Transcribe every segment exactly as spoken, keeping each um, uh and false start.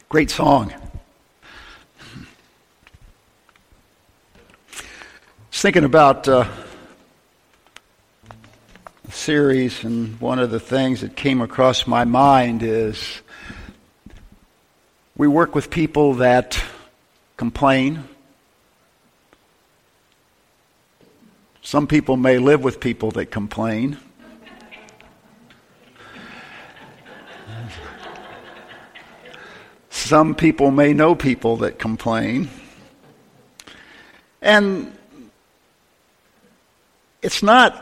Great song. I was thinking about uh, the series, and one of the things that came across my mind is we work with people that complain. Some people may live with people that complain. Some people may know people that complain. And it's not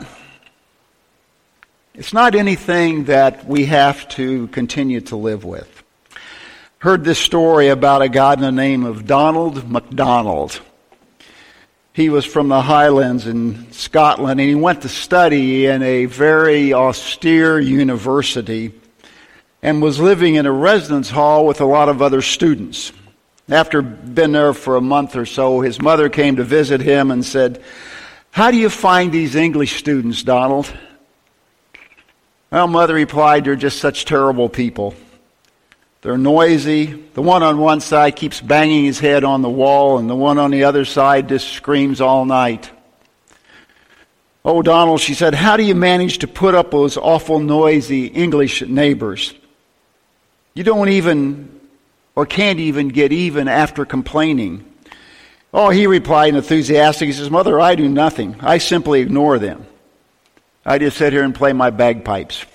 it's not anything that we have to continue to live with. Heard this story about a guy in the name of Donald MacDonald. He was from the Highlands in Scotland, and he went to study in a very austere university and was living in a residence hall with a lot of other students. After being there for a month or so, his mother came to visit him and said, "How do you find these English students, Donald?" Well, Mother replied, "They're just such terrible people. They're noisy. The one on one side keeps banging his head on the wall, and the one on the other side just screams all night." "Oh, Donald," she said, "how do you manage to put up those awful noisy English neighbors? You don't even, or can't even get even after complaining." "Oh," he replied enthusiastic. He says, "Mother, I do nothing. I simply ignore them. I just sit here and play my bagpipes."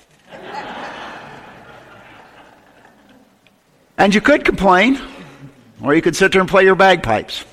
And you could complain, or you could sit there and play your bagpipes.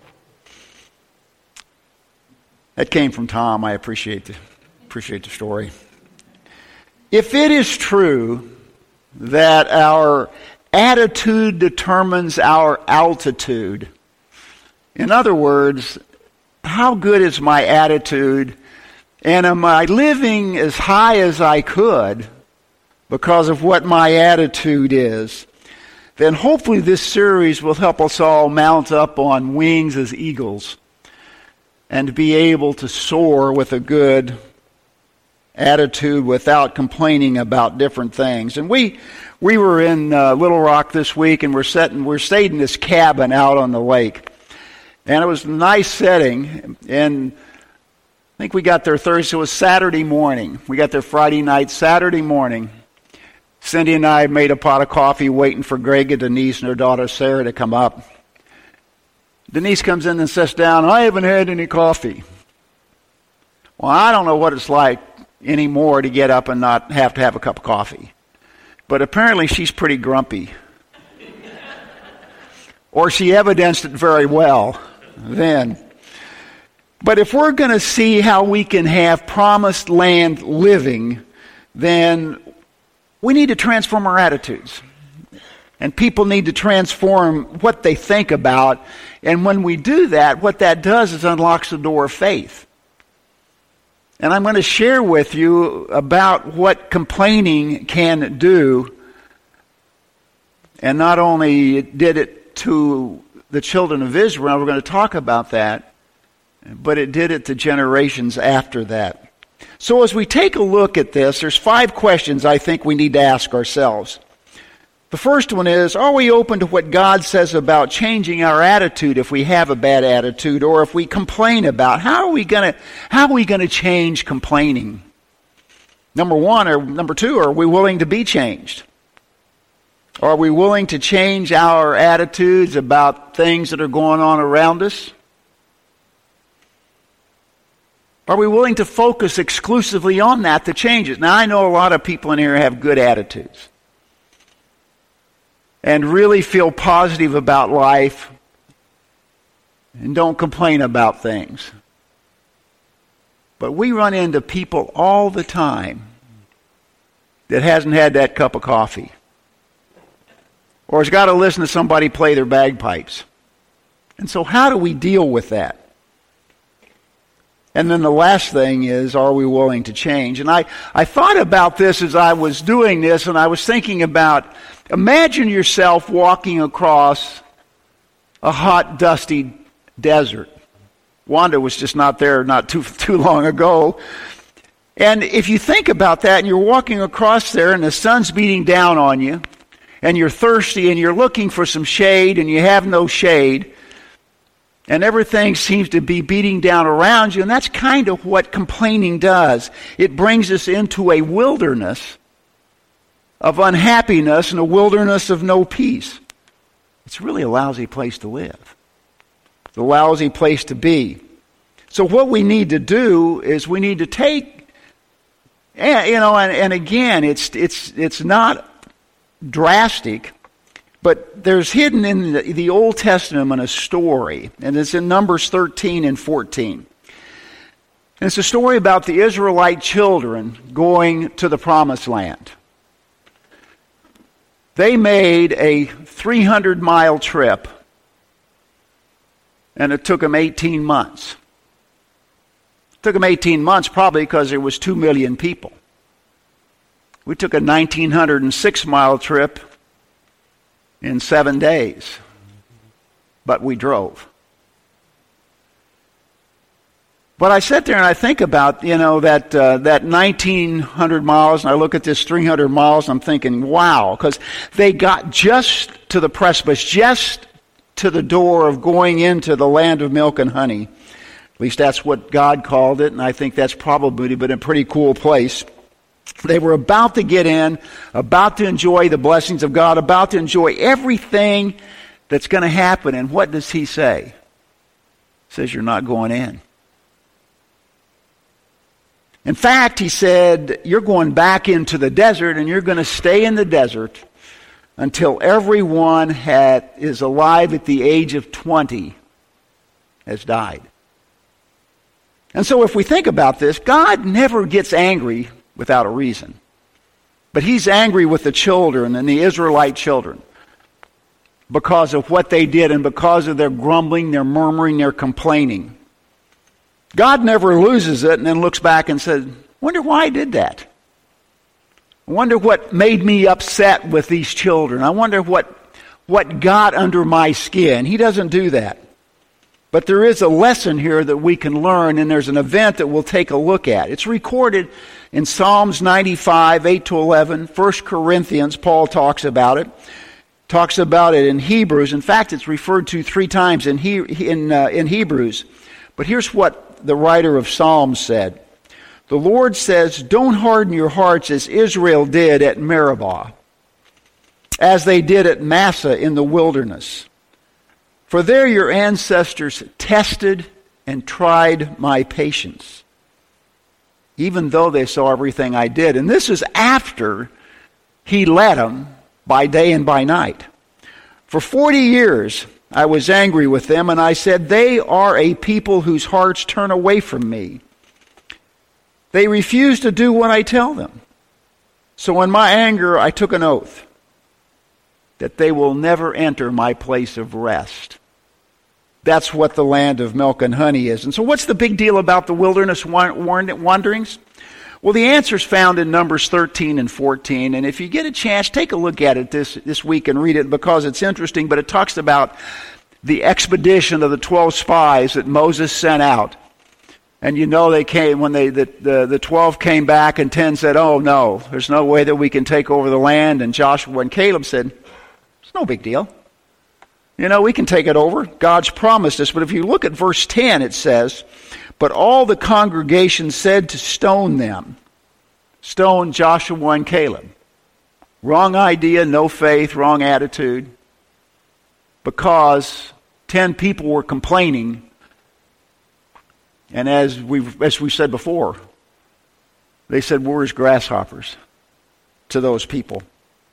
That came from Tom. I appreciate the, appreciate the story. If it is true that our attitude determines our altitude, in other words, how good is my attitude, and am I living as high as I could because of what my attitude is, then hopefully this series will help us all mount up on wings as eagles and be able to soar with a good attitude without complaining about different things. And we we were in uh, Little Rock this week, and we're sitting we're stayed in this cabin out on the lake, and it was a nice setting. And I think we got there Thursday. It was Saturday morning. We got there Friday night. Saturday morning, Cindy and I made a pot of coffee waiting for Greg and Denise and her daughter Sarah to come up. Denise comes in and sits down. "I haven't had any coffee." Well, I don't know what it's like anymore to get up and not have to have a cup of coffee. But apparently she's pretty grumpy. Or she evidenced it very well then. But if we're going to see how we can have promised land living, then we need to transform our attitudes. And people need to transform what they think about. And when we do that, what that does is unlocks the door of faith. And I'm going to share with you about what complaining can do. And not only did it to the children of Israel, we're going to talk about that, but it did it to generations after that. So as we take a look at this, there's five questions I think we need to ask ourselves. The first one is, are we open to what God says about changing our attitude if we have a bad attitude, or if we complain about? How are we going to how are we going to change complaining? Number one, or number two, are we willing to be changed? Are we willing to change our attitudes about things that are going on around us? Are we willing to focus exclusively on that to change it? Now, I know a lot of people in here have good attitudes and really feel positive about life and don't complain about things. But we run into people all the time that hasn't had that cup of coffee or has got to listen to somebody play their bagpipes. And so how do we deal with that? And then the last thing is, are we willing to change? And I, I thought about this as I was doing this, and I was thinking about, imagine yourself walking across a hot, dusty desert. Wanda was just not there not too too long ago. And if you think about that, and you're walking across there, and the sun's beating down on you, and you're thirsty and you're looking for some shade and you have no shade, and everything seems to be beating down around you, and that's kind of what complaining does. It brings us into a wilderness of unhappiness and a wilderness of no peace. It's really a lousy place to live. It's a lousy place to be. So what we need to do is we need to take, and, you know, and, and again, it's it's it's not drastic, but there's hidden in the, the Old Testament a story, and it's in Numbers thirteen and fourteen. And it's a story about the Israelite children going to the Promised Land. They made a three hundred mile trip, and it took them eighteen months. It took them eighteen months probably because there was two million people. We took a one thousand nine hundred six mile trip in seven days, but we drove. But I sit there and I think about, you know, that uh, that nineteen hundred miles, and I look at this three hundred miles, and I'm thinking, wow, because they got just to the precipice, just to the door of going into the land of milk and honey. At least that's what God called it, and I think that's probably been a pretty cool place. They were about to get in, about to enjoy the blessings of God, about to enjoy everything that's going to happen. And what does he say? He says, you're not going in. In fact, he said, you're going back into the desert, and you're going to stay in the desert until everyone had, is alive at the age of twenty has died. And so if we think about this, God never gets angry without a reason. But he's angry with the children and the Israelite children because of what they did and because of their grumbling, their murmuring, their complaining. God never loses it and then looks back and says, wonder why I did that. I wonder what made me upset with these children. I wonder what, what got under my skin. He doesn't do that. But there is a lesson here that we can learn, and there's an event that we'll take a look at. It's recorded in Psalms ninety-five, eight to eleven, First Corinthians, Paul talks about it. Talks about it in Hebrews. In fact, it's referred to three times in he, in, uh, in Hebrews. But here's what the writer of Psalms said. The Lord says, don't harden your hearts as Israel did at Meribah, as they did at Massah in the wilderness. For there your ancestors tested and tried my patience, even though they saw everything I did. And this is after he led them by day and by night. For forty years I was angry with them, and I said, they are a people whose hearts turn away from me. They refuse to do what I tell them. So in my anger I took an oath that they will never enter my place of rest. That's what the land of milk and honey is. And so what's the big deal about the wilderness wanderings? Well, the answer's found in Numbers thirteen and fourteen. And if you get a chance, take a look at it this, this week and read it because it's interesting. But it talks about the expedition of the twelve spies that Moses sent out. And you know they came, when they the, the, the twelve came back and ten said, oh no, there's no way that we can take over the land. And Joshua and Caleb said, it's no big deal. You know, we can take it over. God's promised us. But if you look at verse ten, it says, but all the congregation said to stone them. Stone Joshua and Caleb. Wrong idea, no faith, wrong attitude. Because ten people were complaining. And as we've, as we said before, they said, we're as grasshoppers to those people.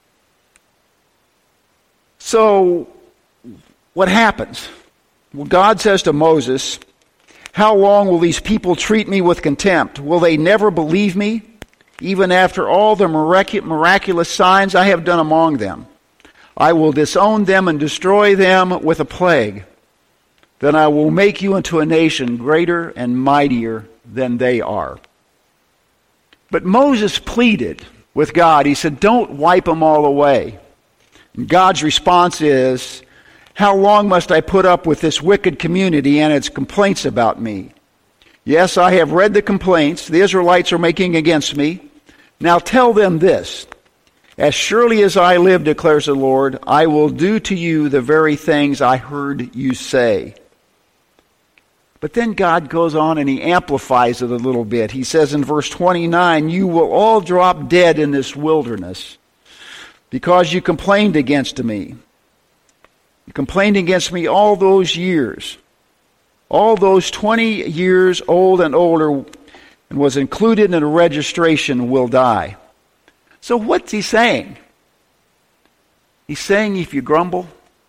So, what happens? Well, God says to Moses, how long will these people treat me with contempt? Will they never believe me, even after all the miraculous signs I have done among them? I will disown them and destroy them with a plague. Then I will make you into a nation greater and mightier than they are. But Moses pleaded with God. He said, don't wipe them all away. And God's response is, how long must I put up with this wicked community and its complaints about me? Yes, I have read the complaints the Israelites are making against me. Now tell them this. As surely as I live, declares the Lord, I will do to you the very things I heard you say. But then God goes on and he amplifies it a little bit. He says in verse twenty-nine, you will all drop dead in this wilderness because you complained against me. You complained against me all those years. All those twenty years old and older and was included in the registration will die. So what's he saying? He's saying if you grumble,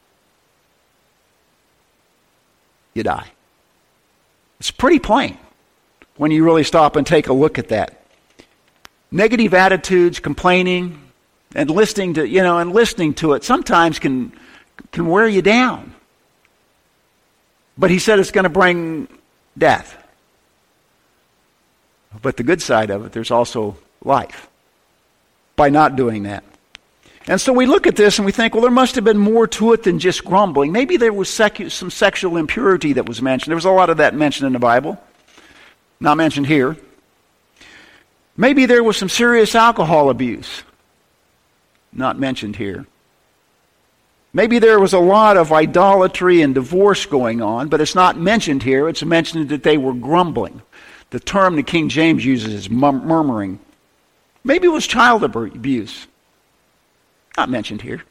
you die. It's pretty plain when you really stop and take a look at that. Negative attitudes, complaining, and listening to, you know, and listening to it sometimes can can wear you down. But he said it's going to bring death. But the good side of it, there's also life by not doing that. And so we look at this and we think, well, there must have been more to it than just grumbling. Maybe there was secu- some sexual impurity that was mentioned. There was a lot of that mentioned in the Bible. Not mentioned here. Maybe there was some serious alcohol abuse. Not mentioned here. Maybe there was a lot of idolatry and divorce going on, but it's not mentioned here. It's mentioned that they were grumbling. The term the King James uses is mur- murmuring. Maybe it was child abuse. Not mentioned here.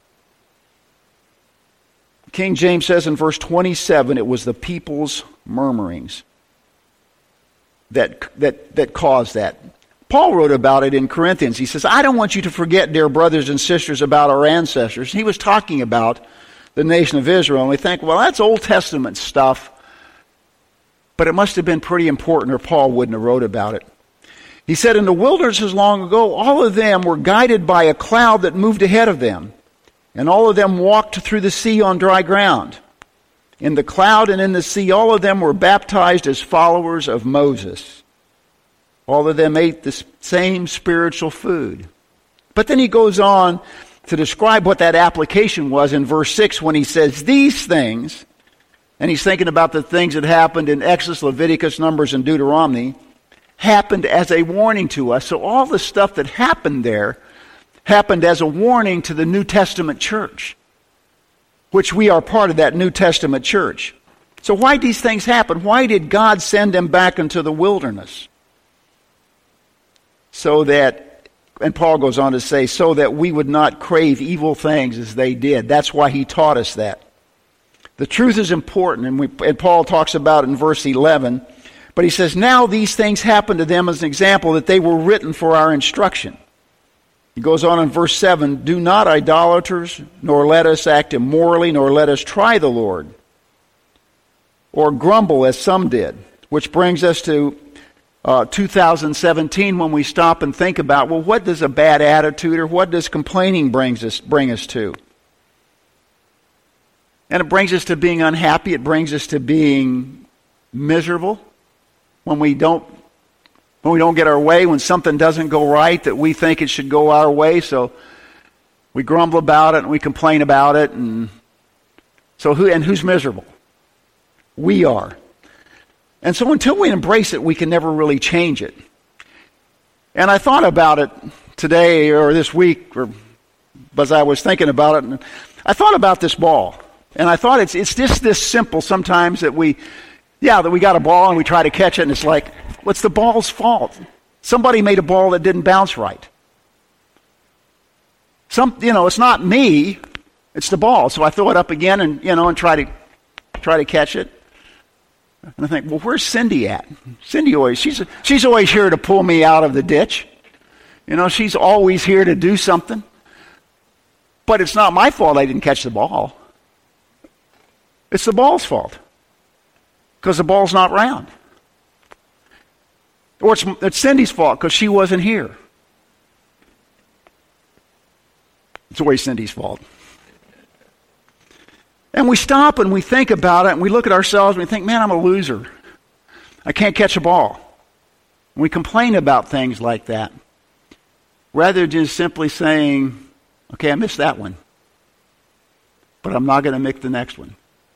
King James says in verse twenty-seven, it was the people's murmurings that, that, that caused that. Paul wrote about it in Corinthians. He says, I don't want you to forget, dear brothers and sisters, about our ancestors. He was talking about the nation of Israel. And we think, well, that's Old Testament stuff. But it must have been pretty important or Paul wouldn't have wrote about it. He said, in the wildernesses long ago, all of them were guided by a cloud that moved ahead of them. And all of them walked through the sea on dry ground. In the cloud and in the sea, all of them were baptized as followers of Moses. All of them ate the same spiritual food. But then he goes on to describe what that application was in verse six when he says, these things, and he's thinking about the things that happened in Exodus, Leviticus, Numbers, and Deuteronomy, happened as a warning to us. So all the stuff that happened there happened as a warning to the New Testament church, which we are part of that New Testament church. So why did these things happen? Why did God send them back into the wilderness? So that, and Paul goes on to say, so that we would not crave evil things as they did. That's why he taught us that. The truth is important, and, we, and Paul talks about it in verse eleven. But he says, now these things happened to them as an example that they were written for our instruction. He goes on in verse seven, do not idolaters, nor let us act immorally, nor let us try the Lord, or grumble as some did. Which brings us to uh, two thousand seventeen when we stop and think about, well, what does a bad attitude or what does complaining brings us, bring us to? And it brings us to being unhappy. It brings us to being miserable. When we don't when we don't get our way, when something doesn't go right that we think it should go our way, so we grumble about it and we complain about it, and so who and who's miserable? We are. And so until we embrace it, we can never really change it. And I thought about it today or this week, or as I was thinking about it, and I thought about this ball. And I thought it's it's just this simple sometimes that we Yeah, that we got a ball and we try to catch it, and it's like, what's the ball's fault? Somebody made a ball that didn't bounce right. Some, you know, it's not me, it's the ball. So I throw it up again and, you know, and try to try to catch it. And I think, well, where's Cindy at? Cindy always, she's she's always here to pull me out of the ditch. You know, she's always here to do something. But it's not my fault I didn't catch the ball. It's the ball's fault. Because the ball's not round. Or it's, it's Cindy's fault because she wasn't here. It's always Cindy's fault. And we stop and we think about it and we look at ourselves and we think, man, I'm a loser. I can't catch a ball. And we complain about things like that. Rather than just simply saying, okay, I missed that one. But I'm not going to make the next one.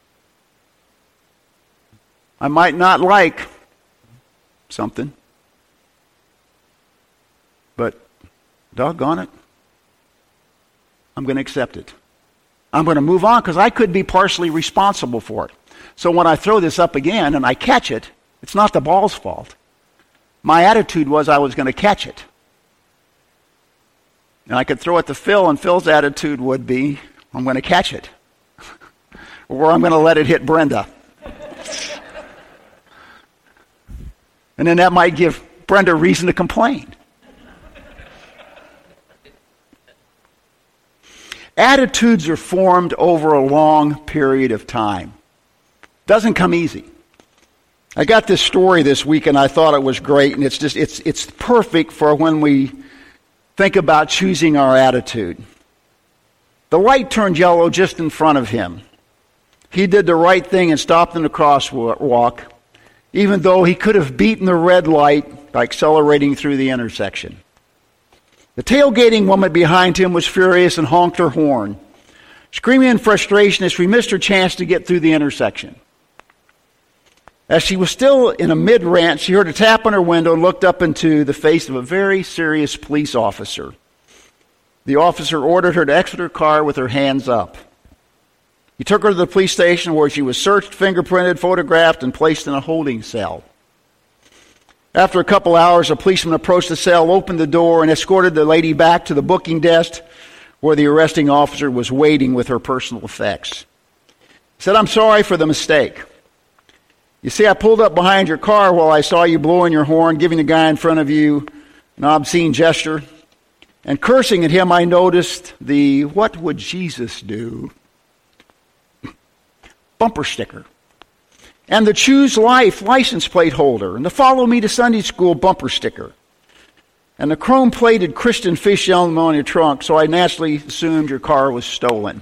I might not like something, but doggone it, I'm going to accept it. I'm going to move on because I could be partially responsible for it. So when I throw this up again and I catch it, it's not the ball's fault. My attitude was I was going to catch it. And I could throw it to Phil, and Phil's attitude would be, I'm going to catch it. Or I'm going to let it hit Brenda. And then that might give Brenda reason to complain. Attitudes are formed over a long period of time. Doesn't come easy. I got this story this week and I thought it was great, and it's just it's it's perfect for when we think about choosing our attitude. The light turned yellow just in front of him. He did the right thing and stopped in the crosswalk, even though he could have beaten the red light by accelerating through the intersection. The tailgating woman behind him was furious and honked her horn, screaming in frustration as she missed her chance to get through the intersection. As she was still in a mid-rant, she heard a tap on her window and looked up into the face of a very serious police officer. The officer ordered her to exit her car with her hands up. He took her to the police station where she was searched, fingerprinted, photographed, and placed in a holding cell. After a couple hours, a policeman approached the cell, opened the door, and escorted the lady back to the booking desk where the arresting officer was waiting with her personal effects. He said, "I'm sorry for the mistake. You see, I pulled up behind your car while I saw you blowing your horn, giving the guy in front of you an obscene gesture, and cursing at him. I noticed the 'What would Jesus do?' bumper sticker, and the 'Choose Life' license plate holder, and the 'Follow Me to Sunday School' bumper sticker, and the chrome-plated Christian fish emblem on your trunk, so I naturally assumed your car was stolen."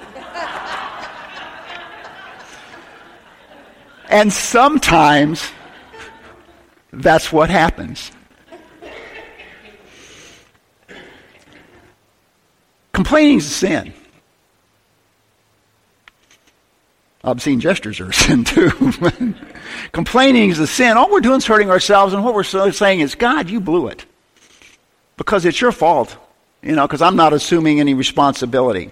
And sometimes that's what happens. Complaining is a sin. Obscene gestures are a sin too. Complaining is a sin. All we're doing is hurting ourselves, and what we're saying is, God, you blew it. Because it's your fault. You know, because I'm not assuming any responsibility.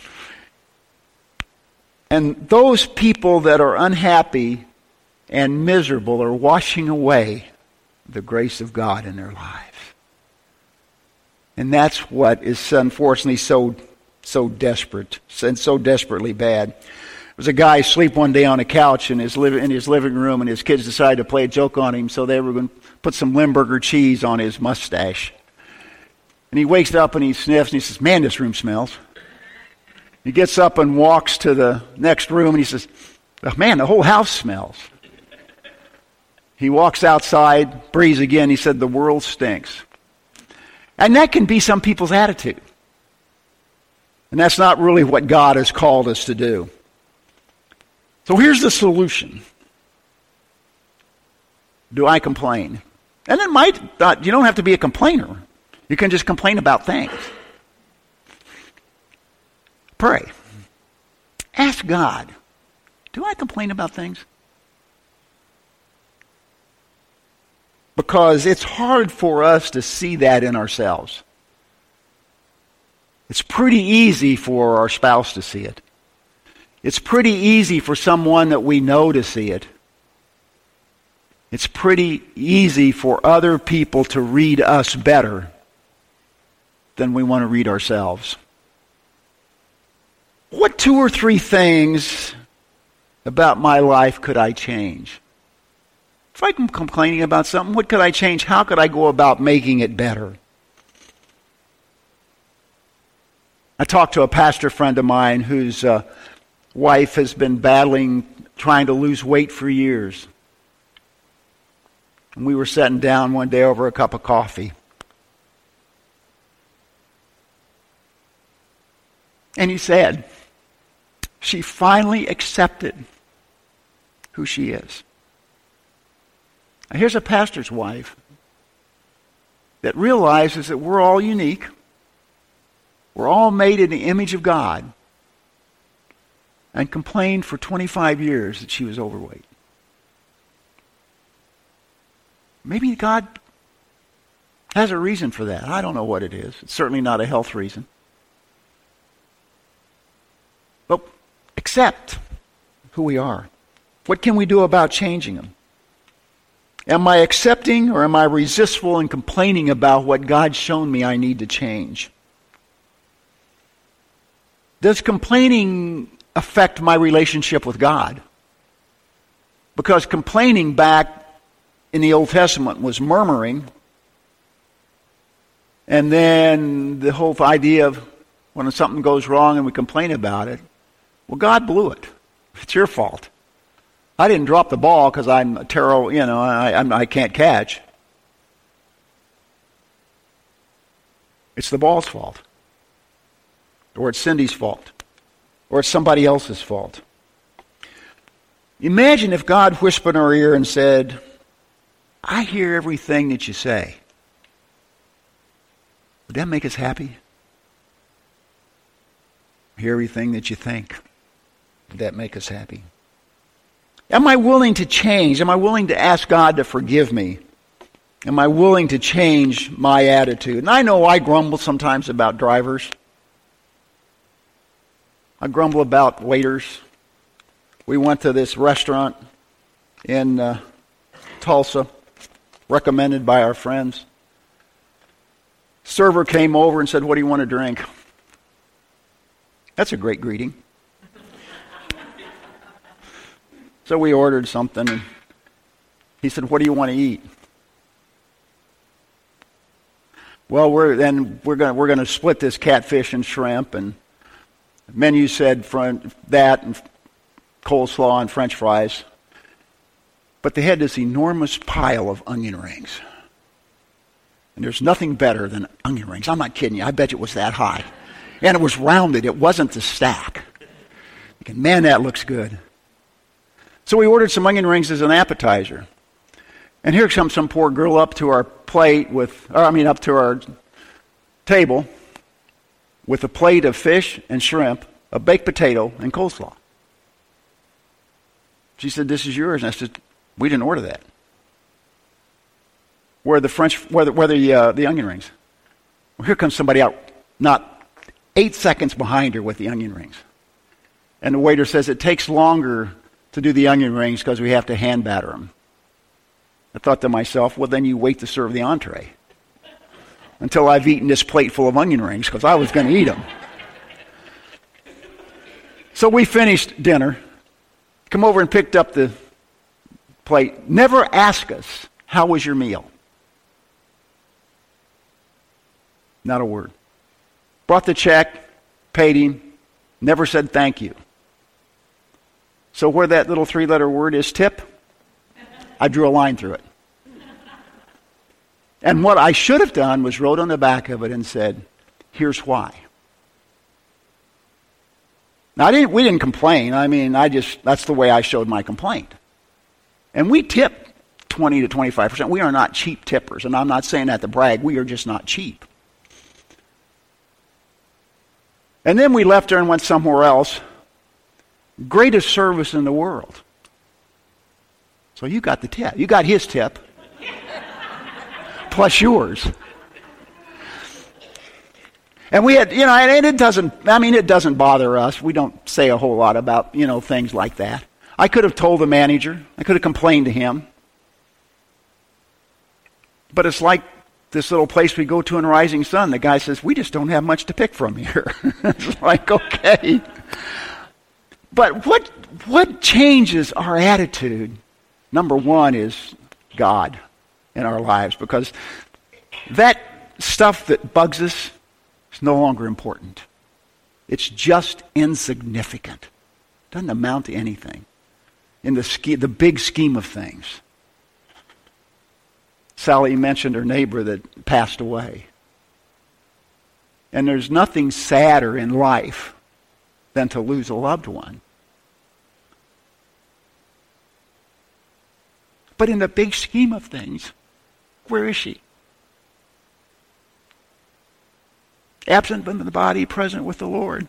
And those people that are unhappy and miserable are washing away the grace of God in their lives. And that's what is unfortunately so so desperate and so desperately bad. There was a guy asleep one day on a couch in his, li- in his living room, and his kids decided to play a joke on him, so they were going to put some Limburger cheese on his mustache. And he wakes up and he sniffs and he says, "Man, this room smells." He gets up and walks to the next room and he says, "Oh, man, the whole house smells." He walks outside, breathes again. He said, "The world stinks." And that can be some people's attitude. And that's not really what God has called us to do. So here's the solution. Do I complain? And it might not, you don't have to be a complainer. You can just complain about things. Pray. Ask God, do I complain about things? Because it's hard for us to see that in ourselves. It's pretty easy for our spouse to see it. It's pretty easy for someone that we know to see it. It's pretty easy for other people to read us better than we want to read ourselves. What two or three things about my life could I change? If I'm complaining about something, what could I change? How could I go about making it better? I talked to a pastor friend of mine whose uh, wife has been battling, trying to lose weight for years. And we were sitting down one day over a cup of coffee. And he said, she finally accepted who she is. Now, here's a pastor's wife that realizes that we're all unique. We're all made in the image of God. And complained for twenty-five years that she was overweight. Maybe God has a reason for that. I don't know what it is. It's certainly not a health reason. accept who we are? What can we do about changing them? Am I accepting or am I resistful and complaining about what God's shown me I need to change? Does complaining affect my relationship with God? Because complaining back in the Old Testament was murmuring. And then the whole idea of when something goes wrong and we complain about it, well, God blew it. It's your fault. I didn't drop the ball because I'm a terrible, you know, I, I'm, I can't catch. It's the ball's fault. Or it's Cindy's fault. Or it's somebody else's fault. Imagine if God whispered in our ear and said, I hear everything that you say. Would that make us happy? Hear everything that you think. Would that make us happy? Am I willing to change? Am I willing to ask God to forgive me? Am I willing to change my attitude? And I know I grumble sometimes about drivers. I grumble about waiters. We went to this restaurant in uh, Tulsa, recommended by our friends. Server came over and said, what do you want to drink? That's a great greeting. So we ordered something, and he said, what do you want to eat? Well, we're then we're going we're going to split this catfish and shrimp, and the menu said front, that and coleslaw and French fries. But they had this enormous pile of onion rings. And there's nothing better than onion rings. I'm not kidding you. I bet you it was that high. And it was rounded. It wasn't the stack. Thinking, man, that looks good. So we ordered some onion rings as an appetizer. And here comes some poor girl up to our plate with, or I mean up to our table with a plate of fish and shrimp, a baked potato, and coleslaw. She said, this is yours. And I said, we didn't order that. Where the French, where the, where the, uh, the onion rings? Well, here comes somebody out, not eight seconds behind her with the onion rings. And the waiter says it takes longer to do the onion rings because we have to hand batter them. I thought to myself, well, then you wait to serve the entree until I've eaten this plate full of onion rings because I was going to eat them. So we finished dinner, come over and picked up the plate. Never ask us, how was your meal? Not a word. Brought the check, paid him, never said thank you. So where that little three-letter word is tip, I drew a line through it. And what I should have done was wrote on the back of it and said, here's why. Now, I didn't, we didn't complain. I mean, I just, that's the way I showed my complaint. And we tip twenty to twenty-five percent. We are not cheap tippers. And I'm not saying that to brag. We are just not cheap. And then we left there and went somewhere else. Greatest service in the world. So you got the tip. You got his tip. Plus yours. And we had, you know, and it doesn't, I mean, it doesn't bother us. We don't say a whole lot about, you know, things like that. I could have told the manager. I could have complained to him. But it's like this little place we go to in Rising Sun. The guy says, we just don't have much to pick from here. It's like, okay. But what what changes our attitude? Number one is God in our lives, because that stuff that bugs us is no longer important. It's just insignificant. Doesn't amount to anything in the ske- the big scheme of things. Sally mentioned her neighbor that passed away. And there's nothing sadder in life than to lose a loved one. But in the big scheme of things, where is she? Absent from the body, present with the Lord.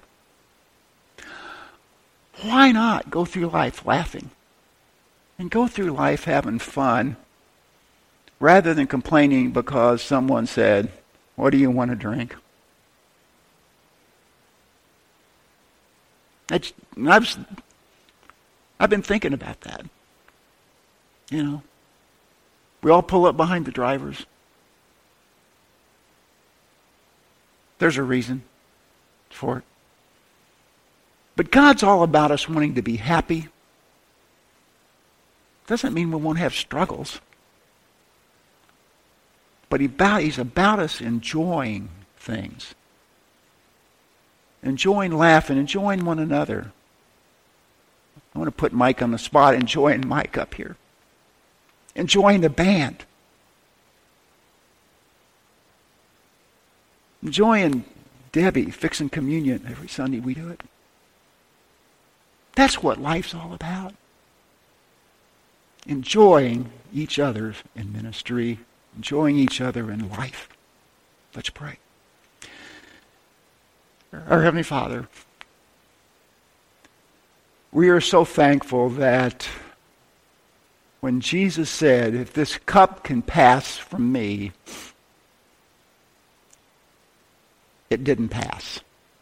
Why not go through life laughing? And go through life having fun, rather than complaining because someone said, what do you want to drink? That's, I've, I've been thinking about that. You know, we all pull up behind the drivers. There's a reason for it. But God's all about us wanting to be happy. Doesn't mean we won't have struggles. But he about, he's about us enjoying things. Enjoying laughing, enjoying one another. I want to put Mike on the spot, enjoying Mike up here. Enjoying the band. Enjoying Debbie fixing communion every Sunday we do it. That's what life's all about. Enjoying each other in ministry, enjoying each other in life. Let's pray. Our Heavenly Father, we are so thankful that when Jesus said, if this cup can pass from me, it didn't pass.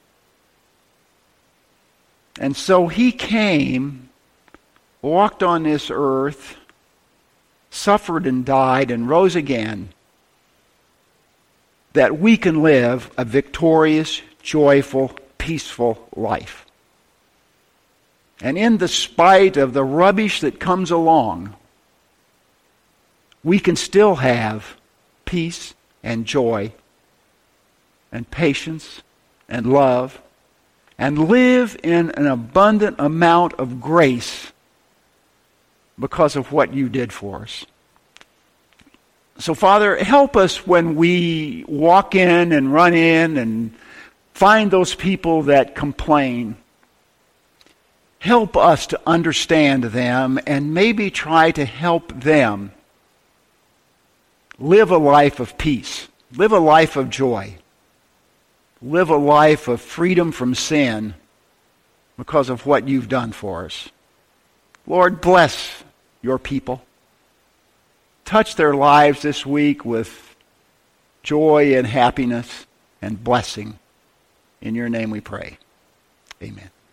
And so he came, walked on this earth, suffered and died and rose again, that we can live a victorious, joyful, peaceful life. And in the spite of the rubbish that comes along, we can still have peace and joy and patience and love and live in an abundant amount of grace because of what you did for us. So, Father, help us when we walk in and run in and find those people that complain. Help us to understand them and maybe try to help them live a life of peace, live a life of joy, live a life of freedom from sin because of what you've done for us. Lord, bless your people. Touch their lives this week with joy and happiness and blessing. In your name we pray. Amen.